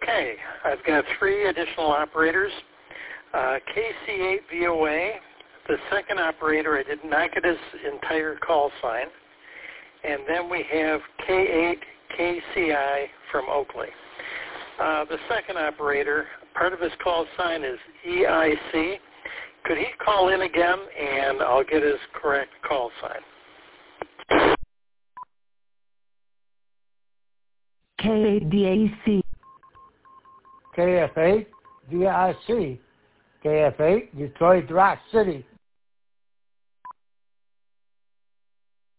Okay, I've got three additional operators. KC8VOA, the second operator, I did not get his entire call sign. And then we have K8KCI from Oakley. The second operator, part of his call sign is EIC. Could he call in again, and I'll get his correct call sign. K8DAC. KF8 DIC. KF8 Detroit Rock City.